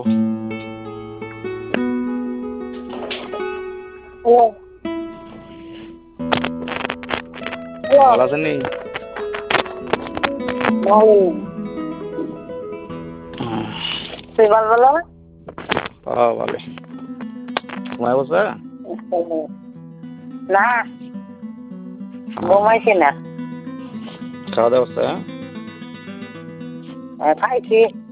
ভালো আছেন নি? তুই ভালো না? ভালো। ঘুমায় বসে? না, ঘুমাইছি না। খাওয়া দাওয়া হচ্ছে? খাইছি।